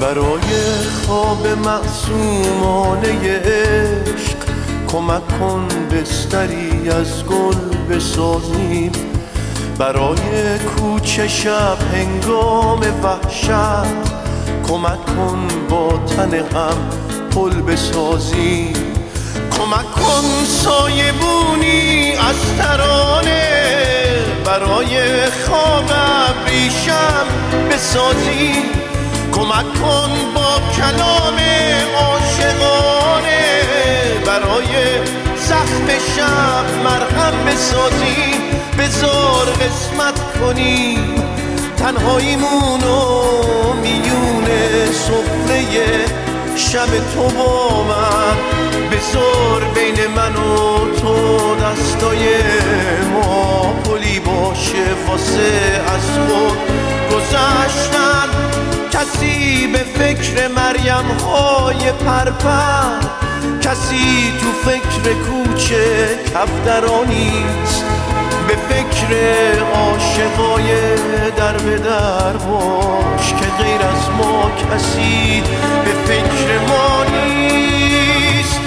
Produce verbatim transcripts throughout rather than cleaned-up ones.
برای خواب معصومانه عشق کمک کن بستری از گل بسازیم، برای کوچه شب هنگام وحشت کمک کن با تن هم پل بسازیم، کمک کن سایبونی از ترانه برای خواب ابریشم بسازیم، کمک کن با کلام عاشقانه برای زخم شب مرهم بسازیم، بذار قسمت کنیم تنهاییمونو میون سفره شب تو با من، بذار بین من و تو دستای ما پلی باشه واسه از خود گذشتن، کسی به فکر مریم های پرپر، کسی تو فکر کوچه کفترانیست، به فکر عاشقای در به در باش که غیر از ما کسی به فکر ما نیست.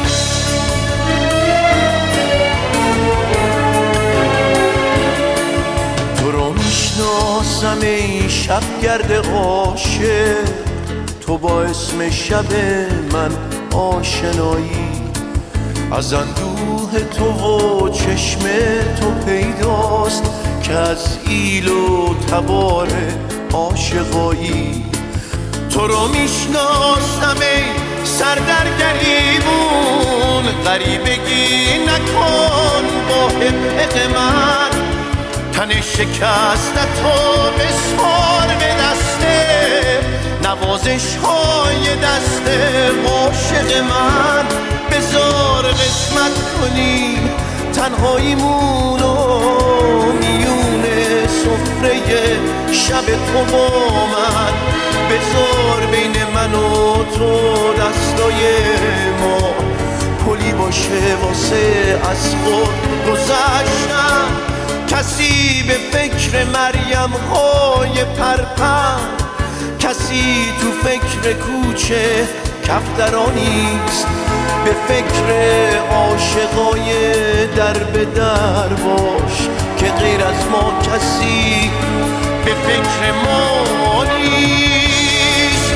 تو رو میشناسم ای شبگرد عاشق، تو با اسم شب من آشنایی، از اندوه تو و چشم تو پیداست که از ایل و تبار عاشقایی. تو رو میشناسم ای سر در گریبون، غریبگی نکن با حق من، تن شکسته تو بسپار به دسته نوازش های دست عاشق من، بذار قسمت کنیم تنهاییمونو میون سفره شب تو با من، بذار بین من و تو دستای ما پلی باشه واسه از خود گذشتن، کسی به فکر مریم های پرپر، کسی تو فکر کوچه کفترانیست، به فکر عاشقای در به در باش که غیر از ما کسی به فکر ما نیست.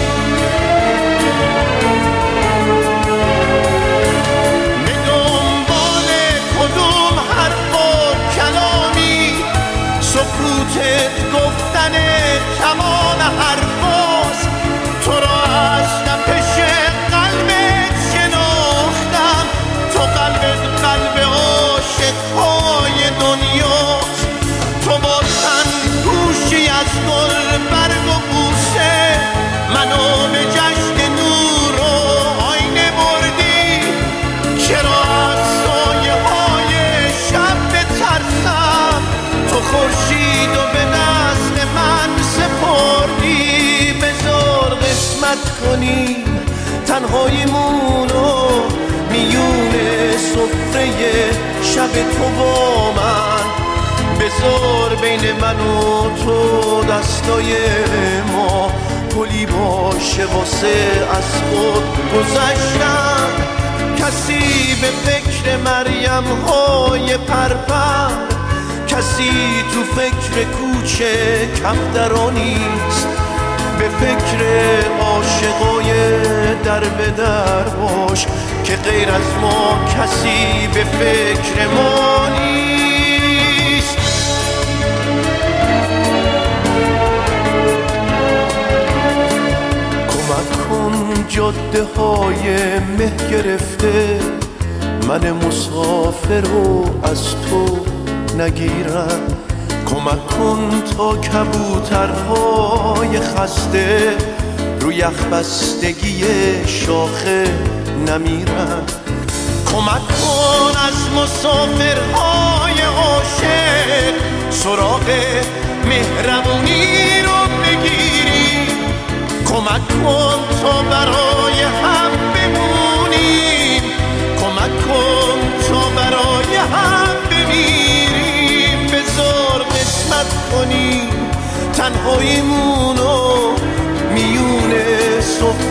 به دنبال کدوم حرف و کلامی، سکوتت گفتن تمام حرفاست، تو را از نپش قلبت شناختم، تو قلبت قلب عاشقهای دنیاست، تو با تن گوشی از گل برگ و بوسه منو به جشن نور و آینه بردی، چرا از سایه های شب بترسم، تو خورشید و به نسل من سپردی، بذار قسمت کنیم تنهاییمونو میون سفره شب تو با من، بذار بین من و تو دستای ما پلی باشه واسه از خود گذشتن، کسی به فکر مریم های پرپر، کسی تو فکر کوچه کفترانیست، به فکر عاشقای در به در باش که غیر از ما کسی به فکر ما نیست. کمک کن جاده های مه گرفته من مسافر رو از تو نگیرم، کمک کن تا کبوترهای خسته روی یخ بستگی شاخه نمیرن، کمک کن از مسافرهای عاشق سراغ مهربونی رو بگیری، کمک کن تا برای هم بمونیم، کمک کن تا برای هم بمیریم، بذار قسمت کنیم تنهاییمونو میون صبح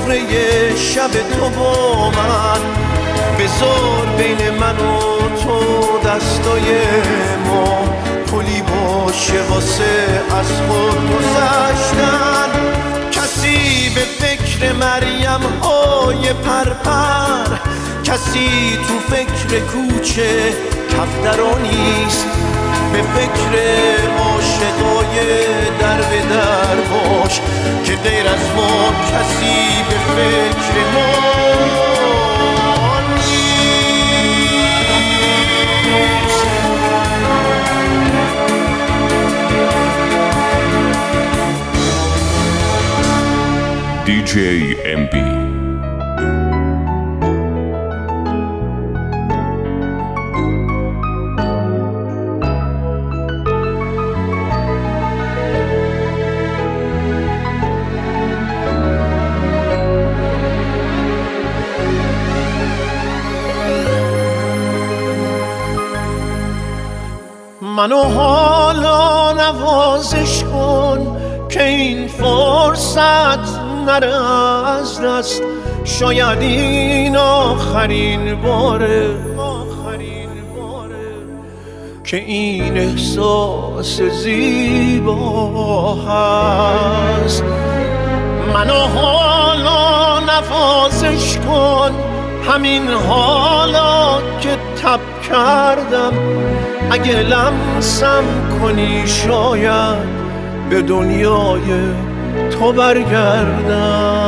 شب تو با من، بذار بین من و تو دستای ما پلی باشه واسه از خود گذشتن. کسی به فکر مریم های پرپر، کسی تو فکر کوچه کفترا نیست، به فکر عاشقای در به در باش که غیر از ما کسی به فکر ما نیست. دی جی ام بی منو حالا نوازش کن که این فرصت نره از دست، شاید این آخرین باره که این احساس زیبا هست. منو حالا نوازش کن، همین حالا که تب کردم، اگه لمسم کنی شاید به دنیای تو برگردم.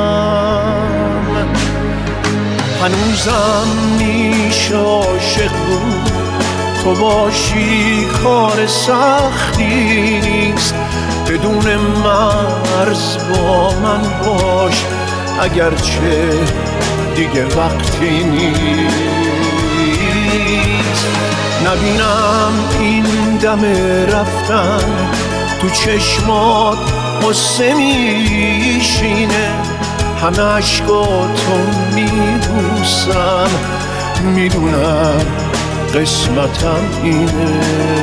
هنوزم میشه عاشق بود، تو باشی کار سختی نیست، بدون مرز با من باش اگرچه دیگه وقتی نیست. نبینم این دم رفتن تو چشمات قصه میشینه، همه عشقاتو میبوسم، میدونم قسمتم اینه.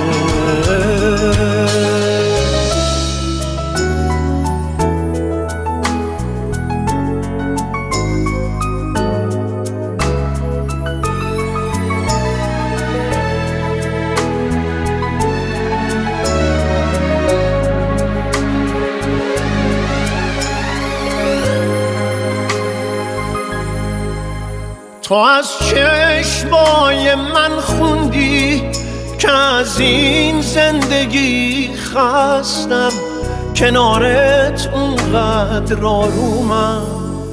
تو از چشمای من خوندی که از این زندگی خستم، کنارت اونقدر آرومم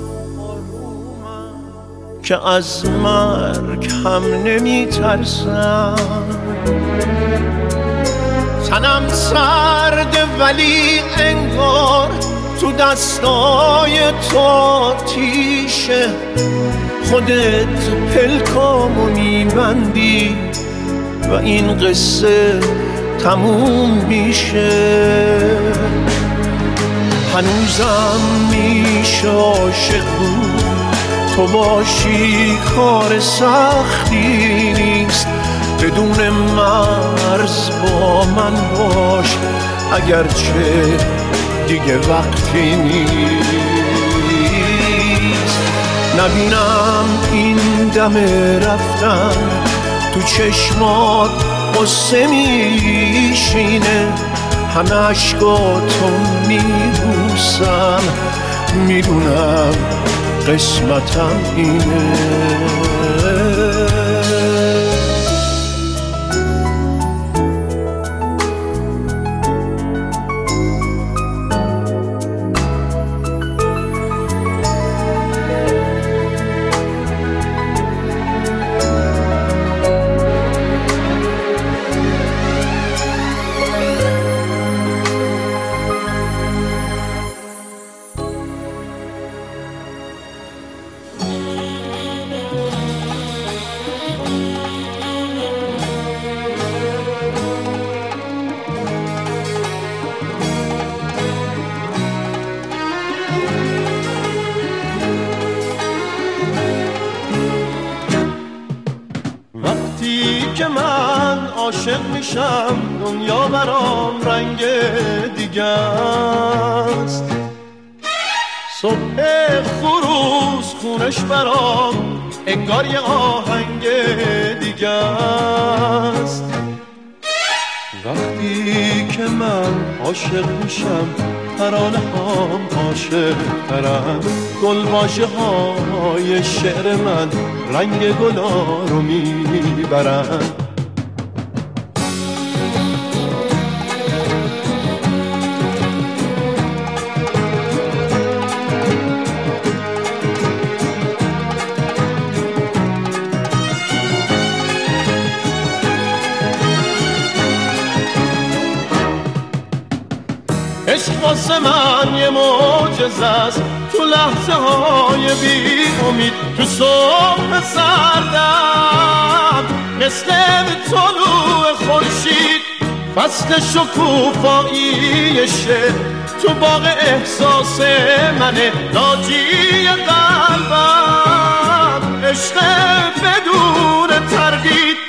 که از مرگ هم نمی ترسم. تنم سرده ولی انگار تو دستای تو آتیشه، خودت پلکامو میبندی و این قصه تموم میشه. هنوزم میشه عاشق بود، تو باشی کار سختی نیست، بدون مرز با من باش اگرچه دیگه وقتی نیست. نبینم این دم رفتن تو چشمات قصه میشینه، همه عشقاتو میبوسم، میدونم قسمتم اینه. که من عاشق میشم دنیا برام رنگ دیگه است، صبح خروس خونش برام انگار یه آهنگ دیگه است. وقتی که من عاشق میشم ترانه هم عاشق ترم، گلواژه های شعر من رنگ گلا رو میبرن. عشق واسه من یه معجزه است، تو لحظه های بی امید، تو صبح سردم مثل طلوع خورشید، فصل شکوفاییشه تو باغ احساس منه، ناجی قلبم عشق بدون تردید.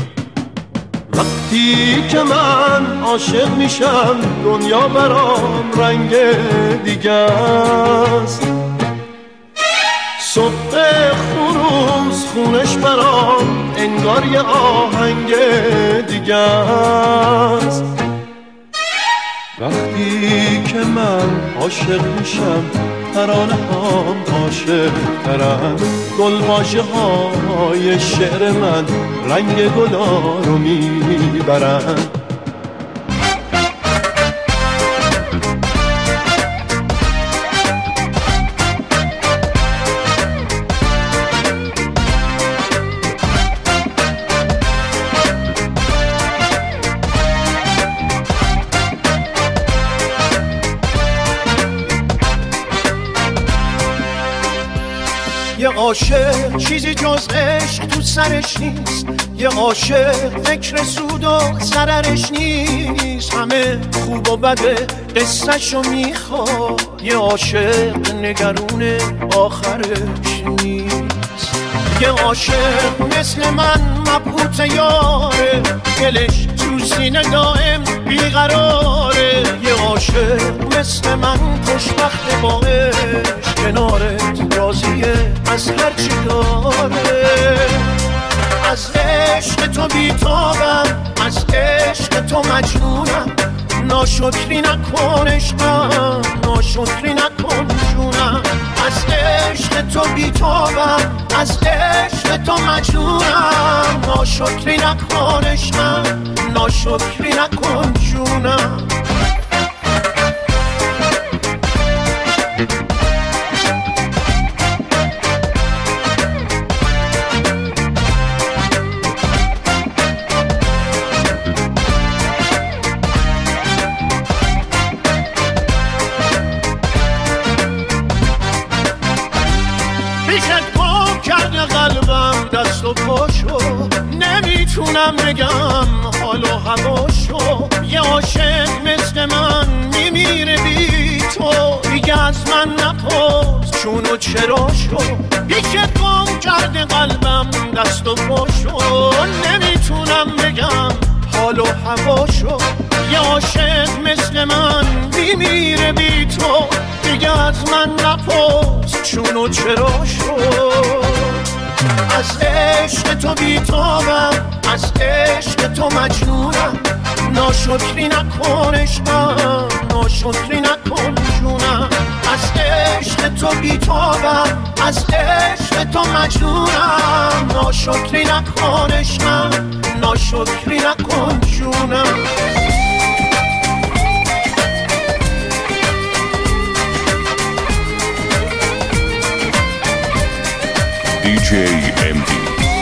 وقتی که من عاشق میشم دنیا برام رنگ دیگه است. صبح خروس خونش برام انگار یه آهنگ دیگه است. وقتی که من عاشق میشم ترانه هم عاشق ترم، گلواژه های شعر من رنگ گلا رو میبرن. یه عاشق چیزی جز عشق تو سرش نیست، یه عاشق فکر سود و ضررش نیست، همه خوب و بده قصه‌شو میخواد، یه عاشق نگرون آخرش نیست. یه عاشق مثل من مبهوت یاره، دلش تو سینه دائم بیقراره، یه عاشق مثل من خوشبخت با عشق، کنارت راضیه از هر چی داره. از عشق تو بیتابم، از عشق تو مجنونم، ناشکری نکن عشقم، ناشکری نکن جونم. از عشق تو بیتابم، از عشق تو مجنونم، ناشکری نکن عشقم، ناشکری نکن جونم. دست و پاشو نمیتونم بگم حال و هواشو، یه عاشق مثل من میمیره بی تو، دیگه از من نپرس چون و چراشو، پیشت گم کرده قلبم دست و پاشو، نمیتونم بگم حال و هواشو، یه عاشق مثل من میمیره بی تو، دیگه از من نپرس چون و چراشو. از عشق تو بیتابم، از عشق تو مجنونم، ناشکری نکن عشقم، ناشکری نکن جونم. از عشق تو بیتابم، از عشق تو مجنونم، ناشکری نکن عشقم، ناشکری نکن جونم. دی جی ام بی.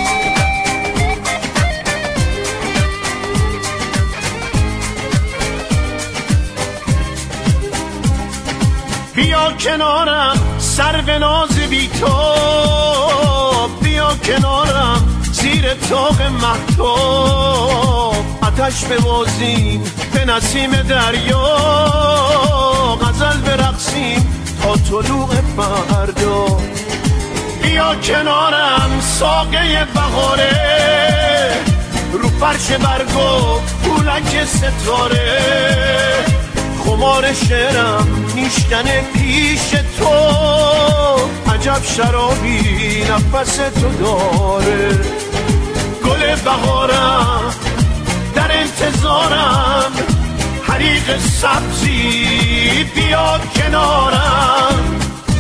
بیا کنارم سر به ناز بی تو، بیا کنارم زیر طاق مهتاب، آتش ببازیم به نسیم دریا، غزل برقصیم تا طلوع فردا. بیا کنارم ساقه بهاره، رو فرش برگو پولک ستاره، خمار شعرم نیشتن پیش تو، عجب شرابی نفس تو داره. گل بهارم در انتظارم، حریق سبزی بیا کنارم.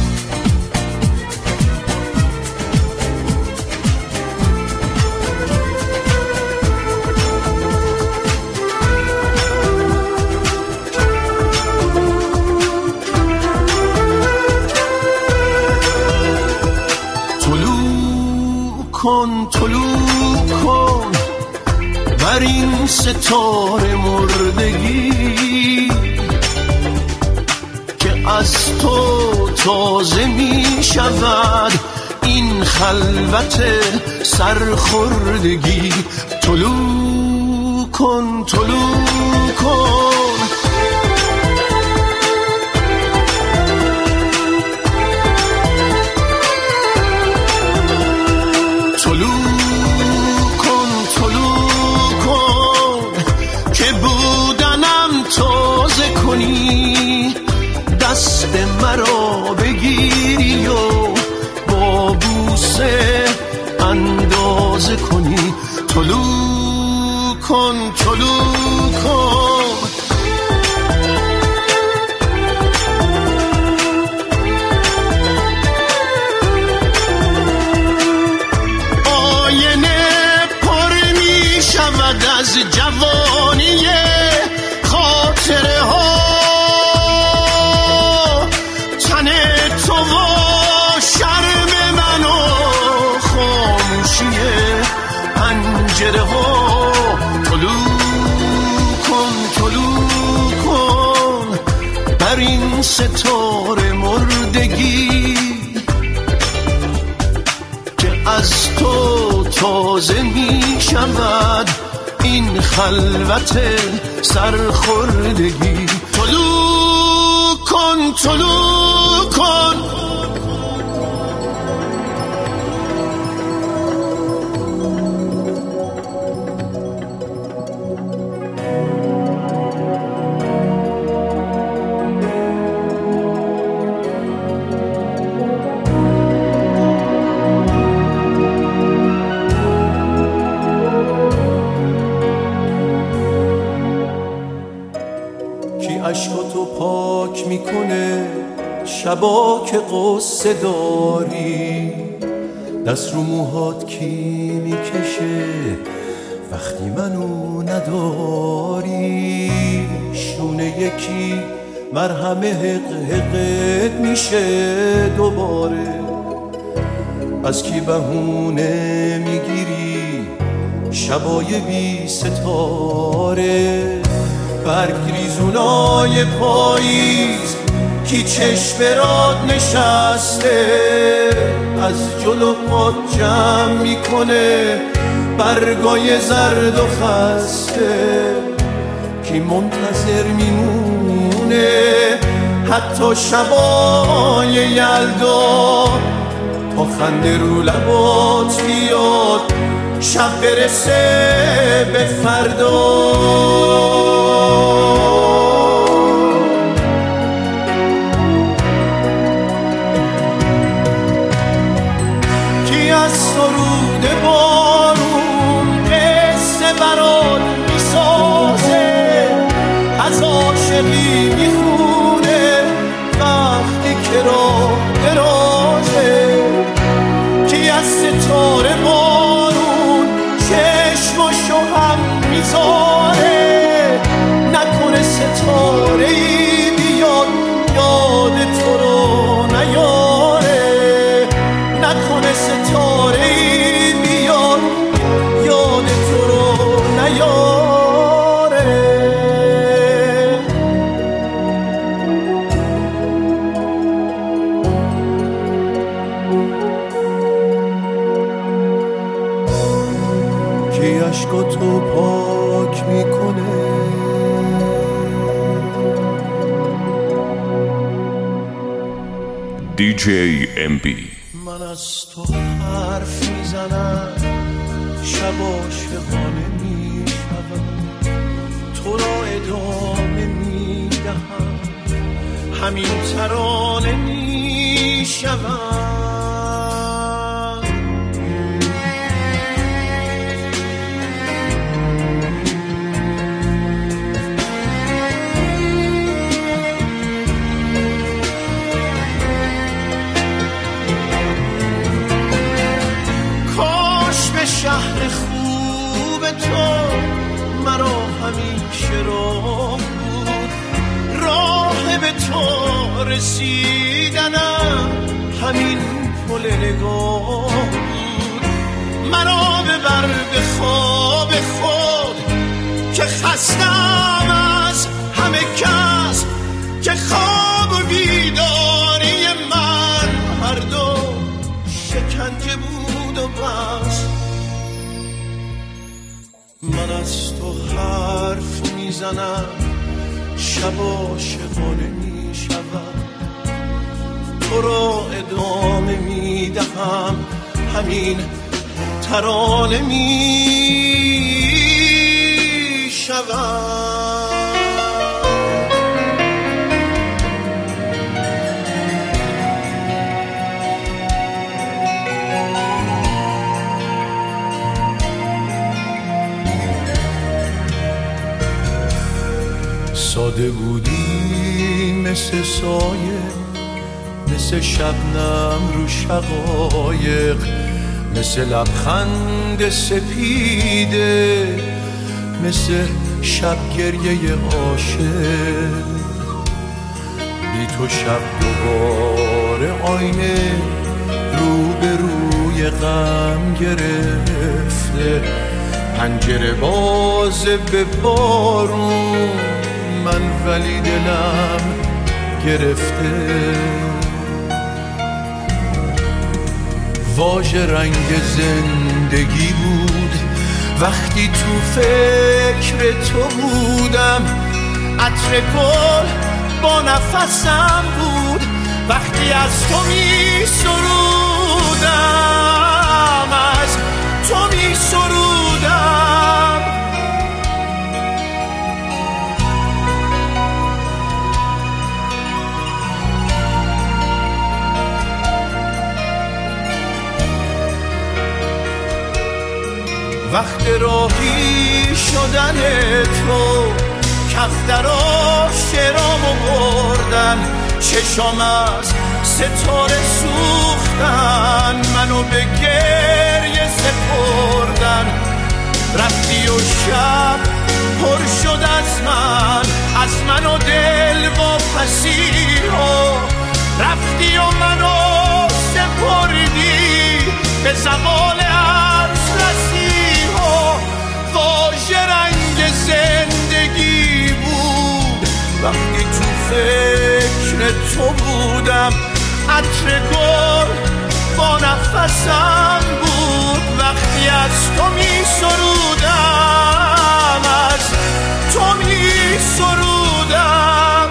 کن طلوع کن بر این ستاره مردگی که از تو تازه می شود این خلوت سرخوردگی. طلوع کن طلوع کن دست مرا بگیری و با بوسه اندازه کنی. طلوع کن طلوع کن آینه پر می شود از جوانی خاطره ها، پنجره ها. طلوع کن طلوع کن بر این ستاره مردگی که از تو تازه می شود این خلوت سرخوردگی. طلوع کن طلوع کن عشقاتو پاک میکنه شبا که قصه داری، دست رو موهات کی میکشه وقتی منو نداری. شونه یکی مرهم حق حقت میشه دوباره، از کی بهونه میگیری شبای بی ستاره. برگ ریزونای پاییز کی چشم برات نشسته، از جلو پات جمع میکنه برگای زرد و خسته. کی منتظر میمونه حتی شبای یلدا تا خنده رو لبات بیاد شب برسه به فردا. کی از سرود بارون قصه برات میسازه، از عاشقی میخونه وقتی که راه درازه. کی از ستاره بارون چشماشو هم میذاره، نکنه ستاره ای بیاد یاد تو رو نیاره. نکنه ستاره ای بیاد یاد تو رو نیاره. کی عشقاتو پاک میکنه دی جی ام بی. من از تو حرف میزنم شب عاشقانه میشنوم، تو را ادامه میدهم همین ترانه می شود. کاش به شهر خوب تو مرا همیشه راه بود، راه به تو رسیدنم همین پل نگاه بود. مرا ببر به خواب خود که خستم از همه کس، که خواب و بیداری من هر دو شکنجه بود و بس. من از تو حرف میزنم شب عاشقانه میشود، تو را ادامه میدهم همین ترانه میشود. ساده بودی مثل سایه، مثل شبنم رو شقایق، مثل لبخند سپیده، مثل شب گریه عاشق. بی تو شب دوباره آینه رو به روی غم گرفته، پنجره باز به بارون من ولی دلم گرفته. واژه رنگ زندگی بود وقتی تو فکر تو بودم، عطر گل با نفسم بود وقتی از تو می سرودم، از تو می سرودم. وقت راهی شدن تو کفترا شرامو بردن، چشام از ستاره سوختن، منو به گریه سپردن. رفتی و شب پر شد از من، از من و دل و پسی ها. رفتی و منو سپردی به زوال عرض رسی ها. واژه رنگ زندگی بود وقتی تو فکر تو بودم، عطر گل با نفسم بود وقتی از تو می سرودم، از تو می سرودم.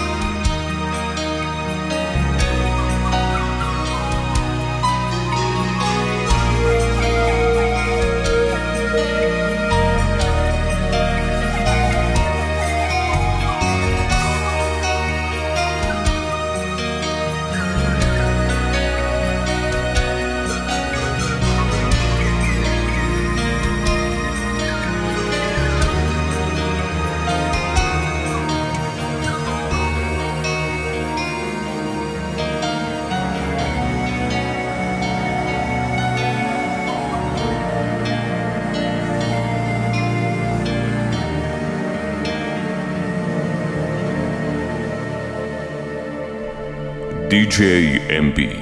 دی جی ام بی.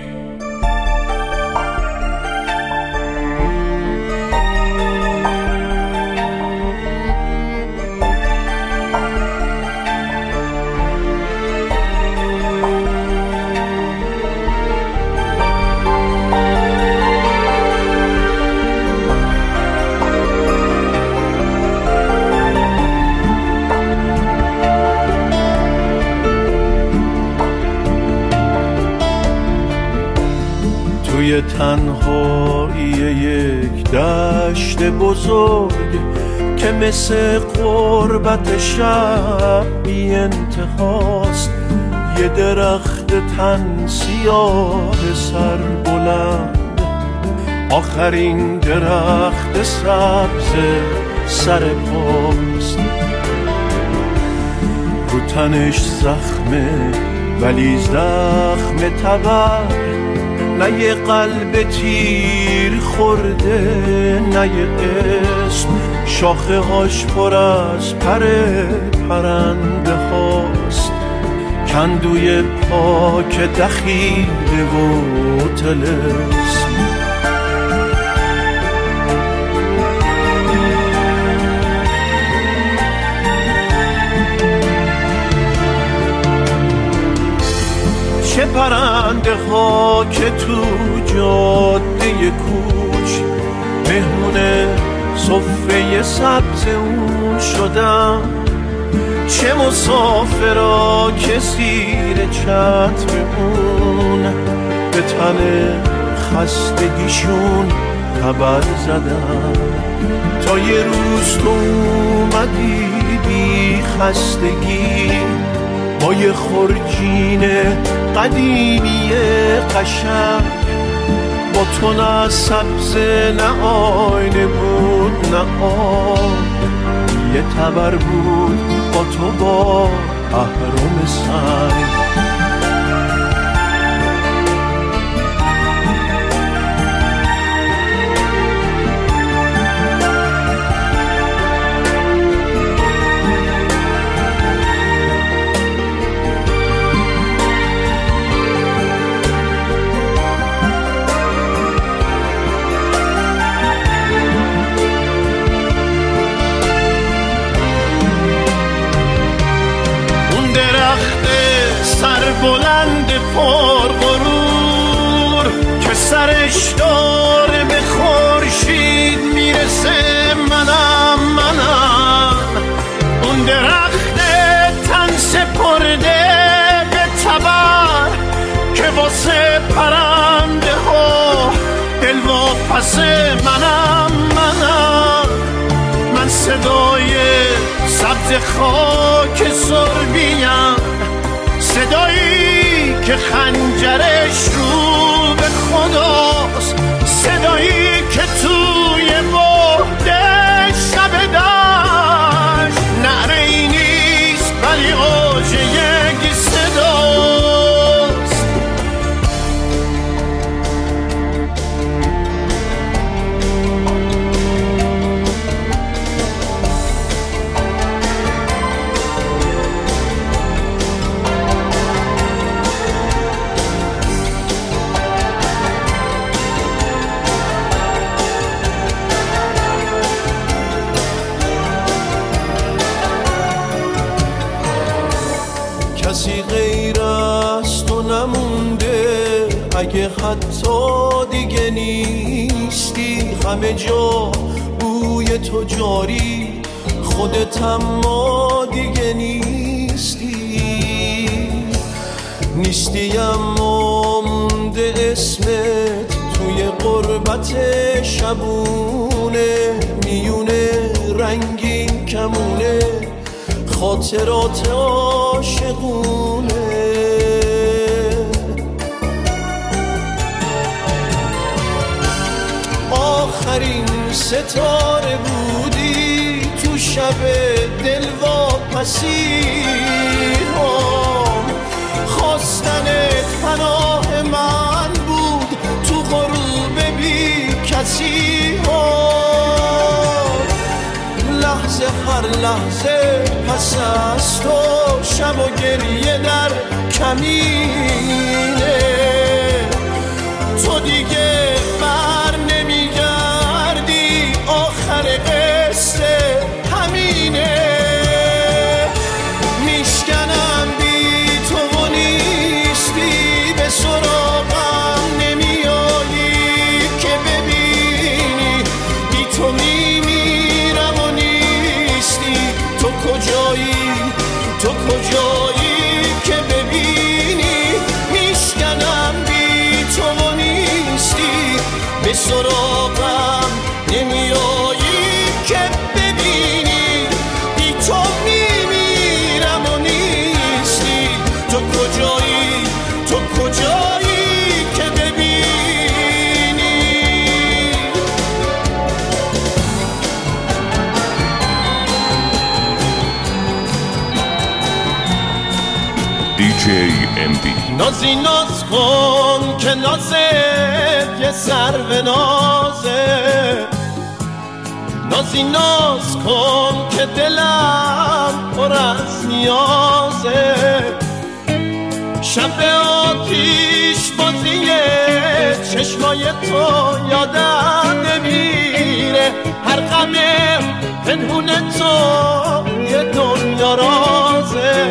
توی تنهایی یک دشت بزرگ که مثل قربت شب بی انتهاست، یه درخت تن سیاه سر بلند، آخرین درخت سبز سر پاست. رو تنش زخمه ولی زخم تبر، نه یه قلب تیر خورده نه یه اسم. شاخه هاش پر از پر پرنده هاست، کندوی پاک دخیله و طلسم. چه پرنده ها که تو جاده کوچ مهمون سفره سبز اون شدن، چه مسافرها که زیر چتر اون به تن خستگیشون خبر زدن. تا یه روز تو اومدی بی خستگی با یه خورجین قدیمی قشنگ، با تو نه سبز نه آینه بود نه آب، یه تبر بود با تو با اهرم سنگ. بلند پر غرور که سرش داره به خورشید میرسه، منم منم اون درخت تن سپرده به تبر که واسه پرنده ها دلواپس. منم منم من صدای سبز خاک سربیم، صدایی که خنجرش رو به خداست، صدایی که توی بهده شب دشت نعره ای نیست ولی آج یک صداست. کسی غیر از تو نمونده، اگه حتی دیگه نیستی. همه جا بوی تو جاری، خودت اما دیگه نیستی. نیستی اما مونده اسمت توی غربت شبونه، میونه رنگین کمونه خاطرات عاشقونه. آخرین ستاره بودی تو شب دلواپسی هم، خواستنت پناه من بود تو غروب بی کسی هم. لحظه هر لحظه پس از تو شب و گریه در کمینه، تو دیگه بر نمیگردی، آخر قصه همینه. میشکنم بی تو و نیستی، به سراغم نمیایی که ببینی بی تو میمیرم و نیستی. تو کجایی تو کجایی که ببینی میشکنم دی جی ام بی. نازی ناز کن که نازت یه سر به نازه، نازی ناز کن که دلم پر از نیازه. شب آتیش بازیه چشمای تو یادم نمیره، هر غم پنهون تو یه دنیا رازه.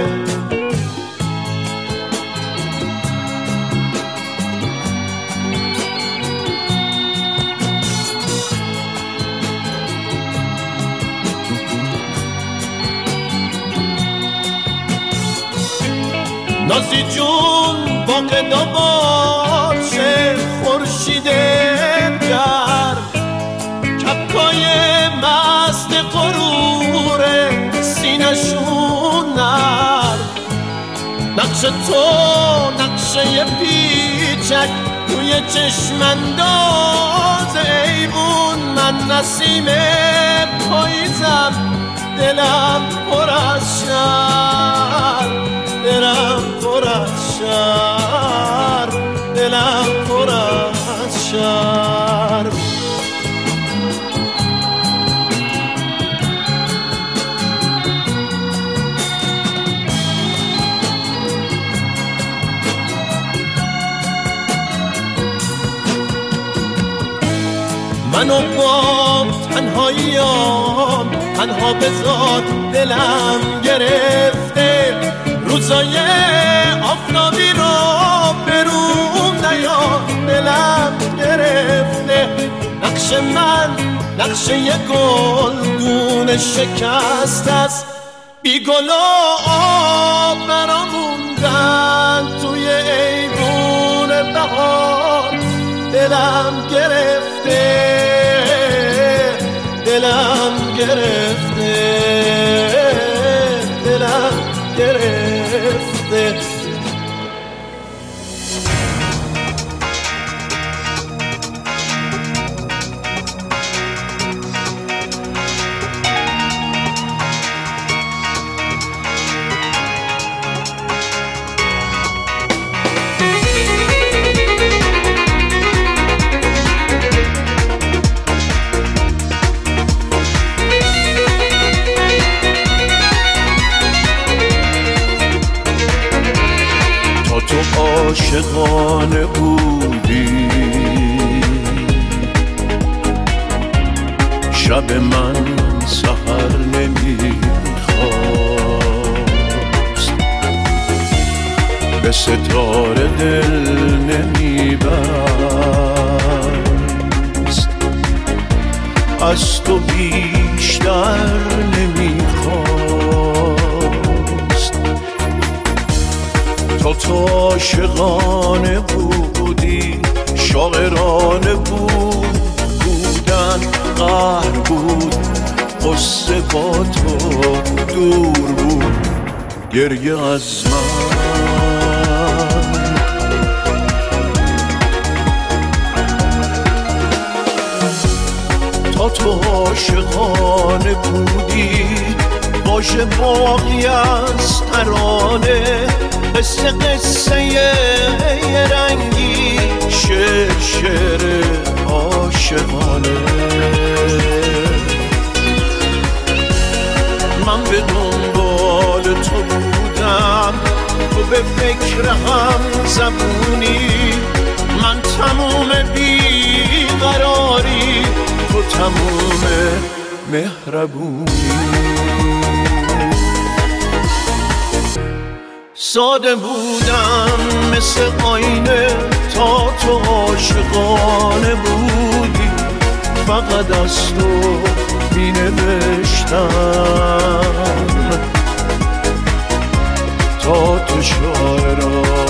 نازی جون باقدا باشه خورشید گرم، کپکای مست غرور سینشون نرم. نقش تو نقشه پیچک توی چشم انداز ایوون، من نسیم پاییزم دلم پر از شرم، دلم پر از شرم، دلم پر از شرم. منو با تنهاییام تنها بذار دلم گرفته، روزای آفتابی رو بروم نیار دلم گرفته. نقش من نقشه یه گلدون شکست است، بی گل و آب برام موندن توی ایوون بهار. دلم گرفته دلم گرفته دلم گرفته. تو عاشقانه بودی، شب من سحر نمیخواست، به ستاره دل نمیبست، از تو بیشتر نمیخواست. تو تو عاشقانه بودی، شاعرانه بود بودن قهر بود، قصه با تو دور بود گریه از من. تا تو عاشقانه بودی، باشه باقی از ترانه، قصه قصه یه رنگی، شعر شعر عاشقانه. من به دنبال تو بودم، تو به فکر هم زبونی، من تموم بیقراری، تو تموم مهربونی. ساده بودم مثل آینه تا تو عاشقانه بودی، فقط از تو می نوشتم تا تو شاعرانه